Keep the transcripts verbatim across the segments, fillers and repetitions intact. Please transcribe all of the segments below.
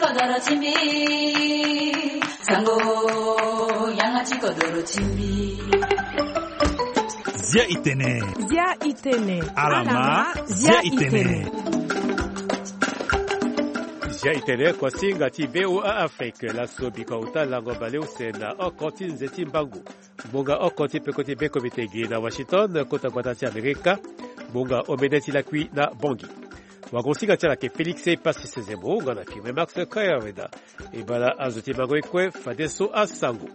kodoro chimbi sango yangachi kodoro chimbi Zia itene Zia itene Alama Zia itene Zia itene kwa singa ti V O A Afrique la sobika uta lango baleo sena okoti nzeti mbangu Bonga okoti pekoti beko mitegi na Washington kota kwa tati Amerika Bonga omedeti la kui na Bongi Wagonsiga tala ke Felix pasi sezemo ngana firme Max Kayaweda Ibala azuti mango ekwe fadeso asango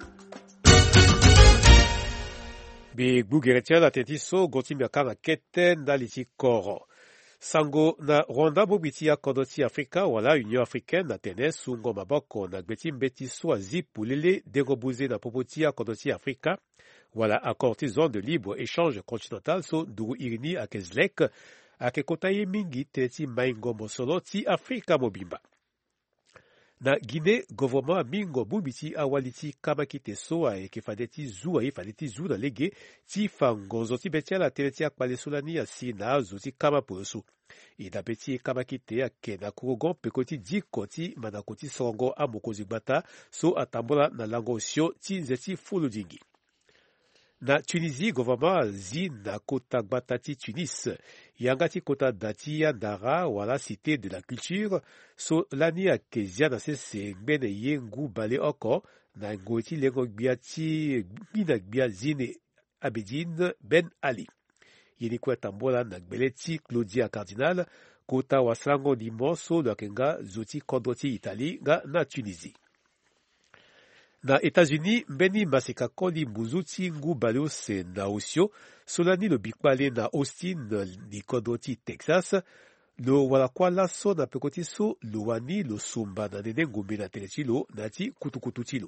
Bi gugeretia la tetiso goti miakanga kete na liti koro Sango na Rwanda bobiti ya kodoti Afrika wala Union Africaine na tene sungo maboko na gbeti mbeti swazi pulele derobuze na popoti ya kodoti Afrika wala accord zone de libre échange continental so duru irini akezlek ake kotaye mingi teti maingo mosolo ti Afrika mobimba. Na Guinée, gouvernement mingo bubiti awaliti kamakite soa e kefadeti zua e fadeti zuna lege ti fango zoti betia la teleti akpale solani ya sina zoti kama posu. Ida beti kamakite ya kena kurogon pekoti di koti manakoti songo amokozi bata so atambola na lango sio ti zeti fulu dingi. Na Tunisie, gouvernement zi na kota batati Tunis, yangati kota dati ya Nara wala cité de la culture, so lani ya kezia na sese mbene yengu bale oko, na ngoti lengo gbiati mina gbia zine Abedine Ben Ali. Yeni kwa tambola na gbeleti Claudia Cardinal, kota waslango ni moso na kenga zoti kondoti Italie ga na Tunisie. Na États-Unis, mbeni masika koni muzuti ngu baleo se na osio, solani lo bikpale na Austin ni kodoti Texas, lo walakwala so na pekoti so lo wani lo sumba na nene ngumbe na telechilo na ti kutukutu chilo.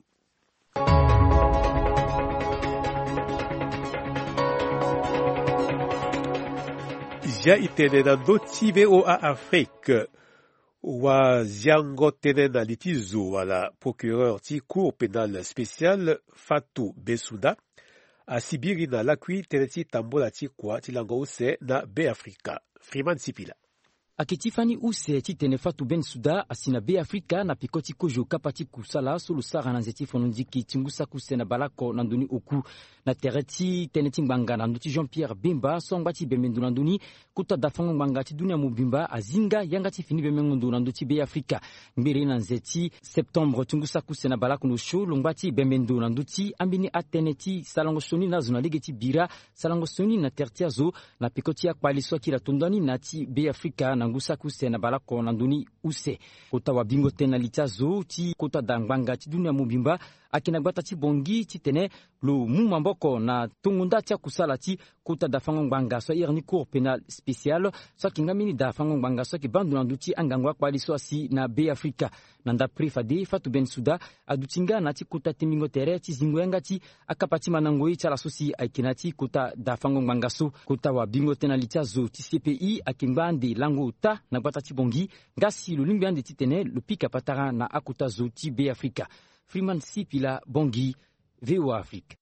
Ja itene na doti V O A Afrique. Wa ziango tene na litizo wala procureur ti cour pénal spécial Fatou Bensouda a sibiri na lakwi tene ti tambola ti kwa ti lango use na Be Afrika. Freeman Sipila. Aketifani use ti tene Fatou Bensouda asina Be Afrika na pikoti kojo kapati kusala solo sara na nzeti fonondiki tingusa kuse na balako na nduni oku na tereti tene ti ngbanga na nduti Jean-Pierre Bemba songba ti bemendu na nduni kuta dafango ngbanga ti dunia mobimba azinga yanga ti fini bemendu na nduti Be Afrika mbiri na nzeti septembre tingusa kuse na balako no show longba ti bemendu na nduti ambini atene ti salango soni na zona lege ti bira salango soni na tertia zo na pikoti akpaliswa ki la tondani na ti Be Afrika na ngusa kuse na balako na nduni use kota wa bingo tena litazo ti kota dangbanga ti dunia mobimba akina gbata ti bongi ti tene lo muma mboko na tongunda tia kusala ti kota da fango ngbanga so irni cour pénal spécial so kinga mini da fango ngbanga so ki bandu nanduti angangwa kwali so si na Be Afrika nanda prefade Fatou Bensouda adutinga na ti kota timingo tere ti zingoyanga ti akapati manangoi ti ala so si aikina ti kota da fango ngbanga so kota wa bingo tena litia zo ti C P I akingba ande lango ta na gbata ti bongi ngasi lo lingbi ande ti tene lo pika patara na akuta zo ti Be Afrika. Freeman Sipila Bongi, V O A Afrique.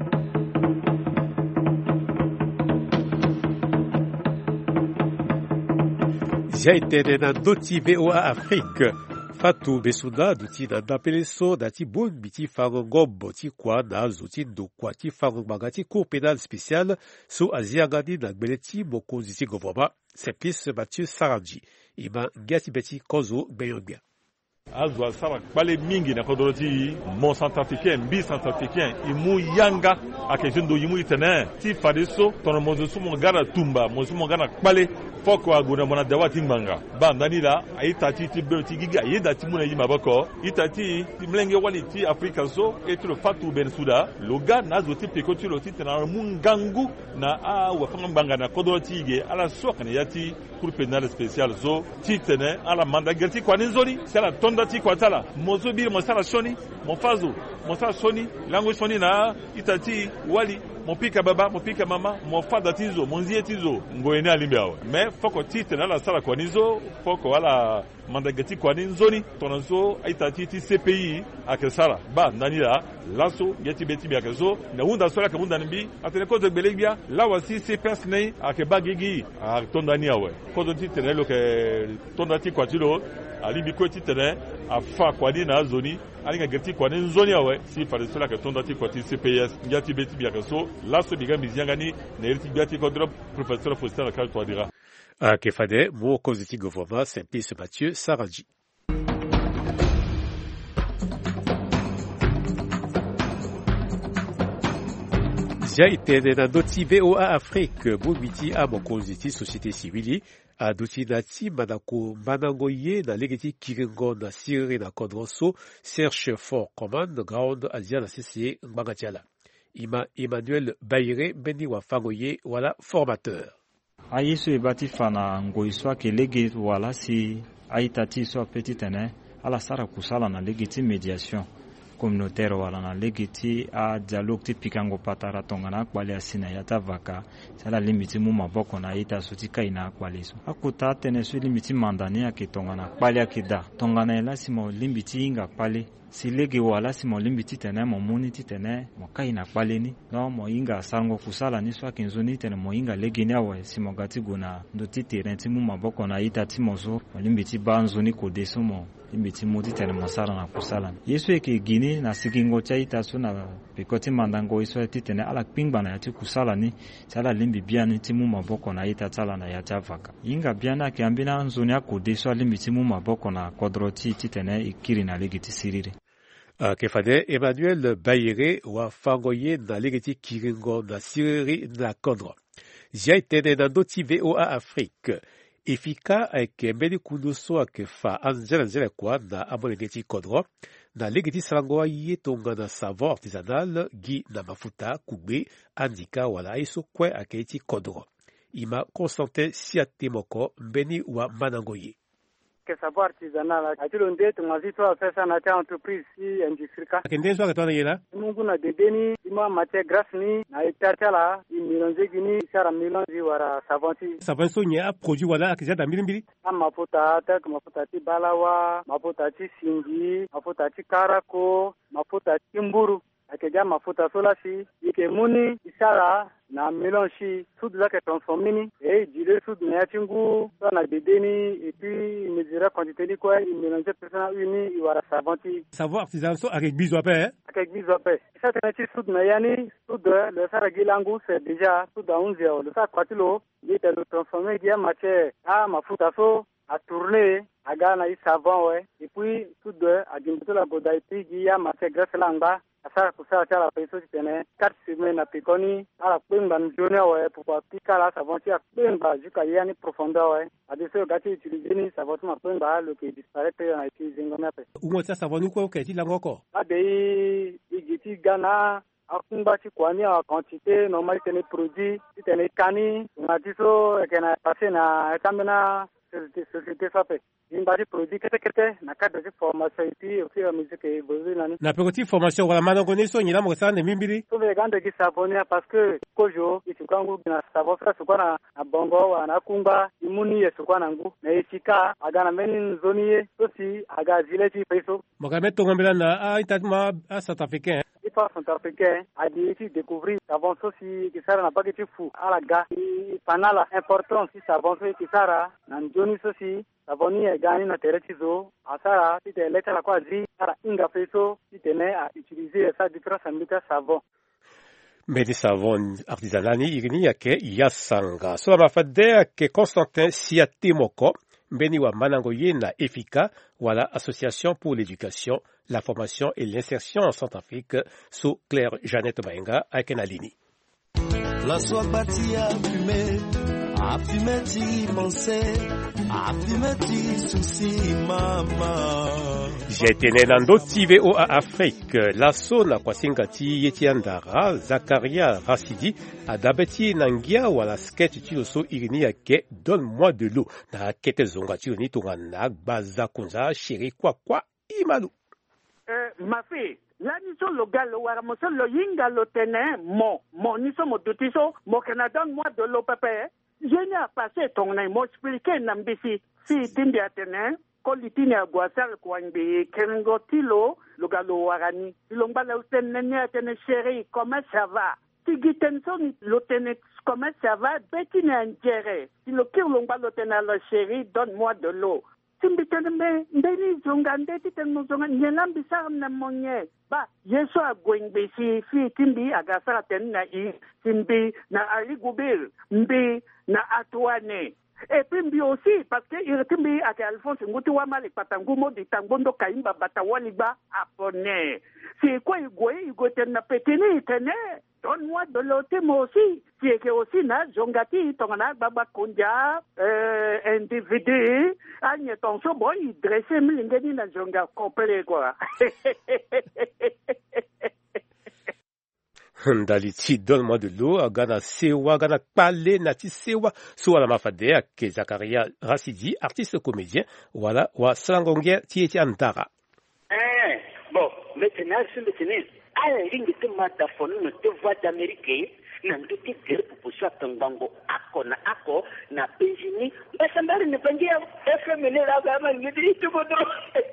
Ja itene na doti V O A Afrique. Fatou Bensouda duti na ndapele so na ti bon biti fango ngombo ti kwa na zoti ndokwa ti fango ngbanga ti cour pénal spécial so aziangani na gbele ti mokonzi ti gouvernement Simplice Mathieu Sarangi ima ngia ti beti kozo gbeyongbia. azwa sara kpale mingi na kodoroti mon centrafricain bi centrafricain imu yanga akejendo imu itene ti fariso tono mozusu mongara tumba mozusu mongara kpale foko aguna mona dawati manga ba ndani la aita ti ti be ti giga yeda ti muna yima bako itati ti mlenge wali ti Afrika so etro Fatou Bensouda loga na zoti pekoti lo ti tena mungangu na a wa fanga banga na kodoroti ge ala sokane yati cour pénal spécial so ti tene ala manda gerti kwa nzori sala tonda ti kwa tala mozo bi mo sala soni mo fazo mo sala soni lango soni na itati wali mopika baba mopika mama mofada tizo monzie tizo ngoene alimbiao mais foko tite na la sala kwa nizo foko wala mandagati kwa nzoni tonanzo aitati ti C P I akesala ba ndani la laso yeti beti bi akezo na hunda sola ka hunda nimbi atene ko de belegbia la wasi C P S nei akeba gigi a tondani awe ko do tite ne lo ke tondati kwa tilo ali bi ko ti tene afa kwani na zoni ali nga gerti kwani zoni awe si fare sola ke tonda ti kwati C P S ngati beti bi so laso biga mizangani na erti biati ko drop professeur Faustin Akal Touadéra à Kefade mo koziti gouvernement Simplice Mathieu Saradji. Zia itene na ndoti V O A Afrique bobiti a mokonziti société civile a duti na ti manako manangoye na legeti kirengo na siri na kodroso Serge for command ground azia na C C E Mbangatiala. Ima Emmanuel Bayre beni wa fangoye wala formateur. Ayesu ebati fana ngoiswa ke legi wala si aitati so petitene ala sara kusala na legeti mediation communautaire wala na legeti a dialogue ti pikango patara tongana kwali asina yata vaka sala limiti mu maboko na ita sutika ina kwali so akuta tene su limiti mandani ya kitongana kwali akida tongana ela simo limiti inga kwali si legi wala simo limiti tene mo muni ti tene mo kaina kwali ni no mo inga sango kusala ni so kinzuni tene mo inga legi ni awe simo gati guna ndoti terrain ti mu maboko na ita ti mozo mo limiti banzuni ko desumo limiti mudi tene mosala na kusala yesu eke gini na sikingo cha ita so na pikoti mandango iso ti tene ala pingba na yati kusala ni sala limbi biani ti mu maboko na ita tsala na yata vaka inga biana ke ambina nzuni akode so limiti mu maboko na kodroti ti tene ikiri na legiti sirire. Uh, Kefade Emmanuel Bayere wa fangoye na legeti kiringo na siriri na kodro. Zia itene na ndoti V O A Afrique. Efika eke mbeni kunuso ake fa anzela nzela kwa na amonegeti kodro. Na legeti salangoa ye tonga na savon artisanal gi na mafuta kugbe andika wala iso kwe ake iti kodro. Ima Constantin Siatemoko mbeni wa manangoye. Que savoir artisanal atilo nde tumazito pesa na ta entreprise si industrie kende so katona yela mungu na dedeni ima mate grasse ni na itatala i milonje gini sara milonji wara savanti savanso nya produit wala akija da milimbili ama mafuta ta mafuta ti balawa mafuta ti singi mafuta ti karako mafuta ti mburu akija mafuta sola si ike muni isara na milonji sudu zake transformini e jile sudu na chingu na dedeni et puis mesure quantité ni quoi il mélange personnel uni il wara savanti savoir artisan so avec biso ape avec biso ape ça c'est sudu na yani sudu le sara gilangu c'est déjà sudu onze le ça kwatilo il est le transformer dia matière ah mafuta so a tourner aga na i savon ouais et puis sudu a dimbuto la godai puis ya matière graisse langa asa kusala chala peso tene quatre semaines na pikoni ala pemba njone ouais pour pika la savon ti a pemba jusqu'à yani profondeur ouais a de ce gati utiliser ni savon ma pemba le qui disparaître na utiliser ngona pe umo sa savon ni ko ke ti langoko a de igiti gana akumba ti kwani a quantité normale tene produit tene kani na diso ekena passer na kamena société sape imbari produit kete kete na cadre de formation et puis au fur et à mesure que besoin nani na petite formation wala manango ni so nyila mo sana mimbili to be gande ki sabonia parce que kojo itukangu na sabo sa sukwana na bongo wana kumba imuni yesu kwana ngu na isika agana meni zoni to si aga village peso mo ka meto ngambela na a itatma a South Africain il faut centrafricain a dit découvrir savon sosi qui sara na paketi fu ala ga panala importance si savon sosi qui sara na njoni sosi savoni e gani na teretizo asara tite leta la kwa zi ara inga feso titene a utiliser sa différence ambita savon Medi savon artisanali igni yake yasanga so mafade ke Constantin Siatemoko mbeni wa manangoye na Efika wala association pour l'éducation la formation et l'insertion en Centrafrique sous Claire Jeannette Baenga à Kenalini. La soie bâtie à fumer, à fumer t'y penser, à fumer t'y souci, maman. J'ai été né dans d'autres V O A Afrique. L'assaut na kwasingati yetiandara, Zakaria Rassidi, adabeti nangia wala sketch tiloso irini yake, donne-moi de l'eau. Na kete zongati oni tongana, baza kunza, chéri kwa kwa, imalu. Euh, ma fille, là, nous sommes le gars, le waramoso, le yinga, le ténin, mon, mon, nous sommes au doutiso, mon Canada, moi, de l'eau, pépé. Je n'ai pas passé ton nom, m'expliquer, n'ambisi, si, tindi à ténin, kolitini à boisar, kouangbi, kengotilo, le gars, le warani, l'omba, le ténin, ténin, chéri, comment ça va? Si Gitenson, le ténin, comment ça va? Bétine, un géré. Si le kir, l'omba, le ténin, le chéri, donne-moi de l'eau. simbitene ndeni zonga ndeti teno zonga nyelambi sa na monye ba yeso agwengbe si fi timbi agasa tenna i timbi na ali gubir mbi na atwane. Et puis mbi aussi parce que il timbi ake Alphonse nguti wa mali patangumo di tangondo kaimba batawaliba apone. C'est quoi igwe igwe tenna petini tene donne-moi de l'autre moi aussi. C'est que aussi na zongati tongana baba konja euh individu anye tonso boy dressé mlingeni na zonga complet quoi. Ndaliti donne-moi de l'eau agana sewa gana pale nati sewa so ala mafade ake Zakaria Rasidi artiste comédien voilà wa Salangonge tieti antara. Eh bon maintenant sur le tennis à ringi te mata fonu no te voix d'Amérique na nduti gere pupusa tangango ako na ako na penjini basambari ne pangia F M ne la gama ngidi tu bodro.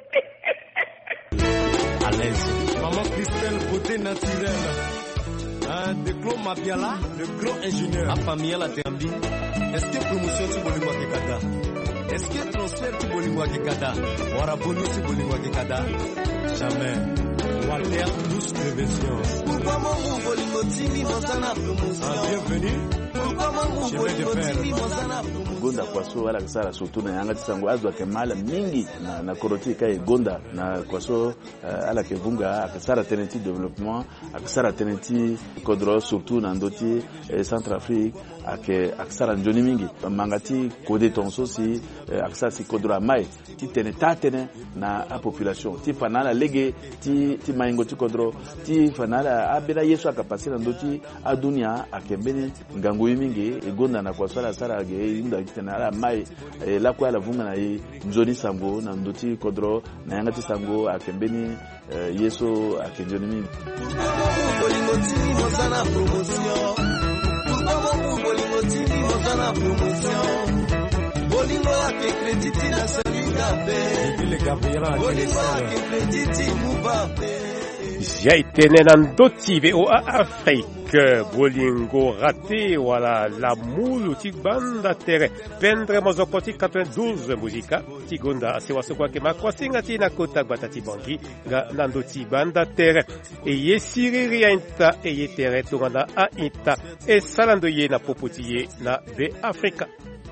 À l'aise maman Christelle beauté naturelle. Un de Claude Mabiala, le gros ingénieur. A famille la Tembi. Est-ce que promotion tu bolingwa ke kada? Est-ce que transfert tu bolingwa ke kada? Wara bonus tu bolingwa ke kada? Jamais. Walter douce prévention. Pourquoi mon bolingo timi mozana promotion? Bienvenue. Pourquoi mon bolingo timi mozana promotion? Gonda kwa so wala kisara sotu na yanga tisango azwa kemala mingi na na koroti kai gonda na kwa so uh, ala kevunga akisara tenenti development akisara tenenti kodro surtout na ndoti eh, Centrafrique ake akisara njoni mingi mangati kode tonso si eh, akisara si kodro mai ti tene tatene na a population ti fanala lege ti ti maingo ti kodro ti fanala abela yesu akapasira ndoti adunia akembene ngangu mingi e gonda na kwa sala sara ge inda kitana mai e, la kwa la vunga na i mzoni sango na ndoti kodro na yanga ti sango akembeni e, yeso akenjoni mingi bolingo tini mozana promotion pourquoi bolingo tini mozana promotion bolingo yake credit na Selingabe le Gabriela bolingo yake credit Mubabe Jaitene nandoti V O A Afrique bolingo raté voilà la moule tigbanda tere pendre mozokoti quatre-vingt-douze muzika tigonda sewaso kwa kema kwa singati na kota batati bangi ga nandoti banda tere e yesiriri inta e yetere tongana a inta e salando ye na popotiye na V Africa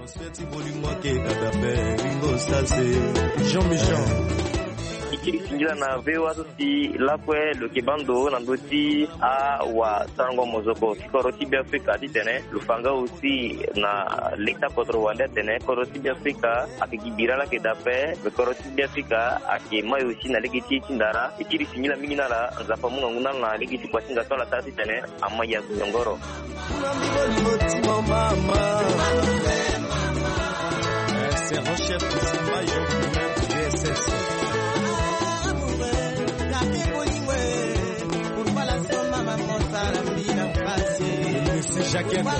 Jean-Michel ikisingira na vewa sosi lakwe lo kibando na ndoti a wa sango mozoko koroti bi Afrika ditene lufanga aussi na lekta potro wanda tene koroti bi Afrika akigibira la kedape koroti bi Afrika akima aussi na legiti tindara ikisingira mingina la nzapa munga nguna na legiti kwa singa tola tati tene amaya ngoro c'est recherche de V S S Jacques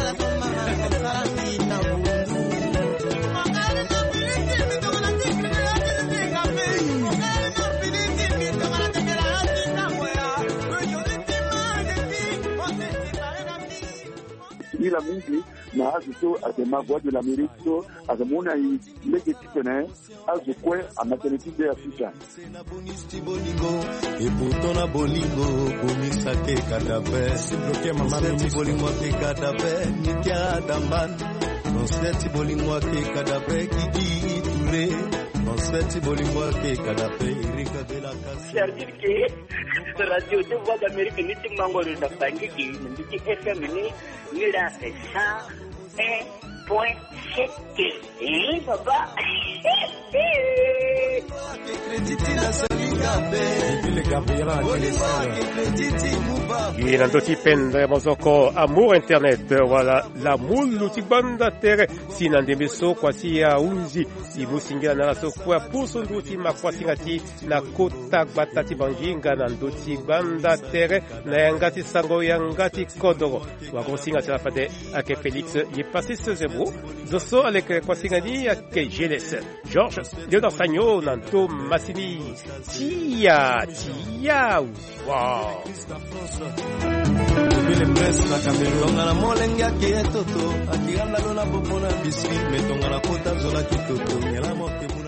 ila mingi na azuto atema voix de l'Amérique so azamuna i lege titene azukwe amateniti de Afrika et pourtant na bolingo komisa ke kadabe si bloqué mama ni bolingo ke kadabe ni tia damban non seti bolingo ke kadabe kiki touré non seti bolingo ke kadabe irika de la casa c'est-à-dire que radio de voix d'Amérique ni timango de bangi ki ni F M ni ni la ça un point sept eh papa il a doti pendre mozoko amour internet voilà la moule tibanda tere sinande meso kwa si ya unzi imusingira na so kwa puso ndoti makwasingati na kota batati banginga na ndoti banda tere na yangati sango yangati kodoro wakosinga la fade ake Felix y passé ce zéro zoso avec kwasingani ake Geles Georges Léonard Sagno nanto Massini tia tia wow le presse na Cameroun na molenga ke toto akiganda lona popona biscuit metonga na kota zola kitoto nyala mote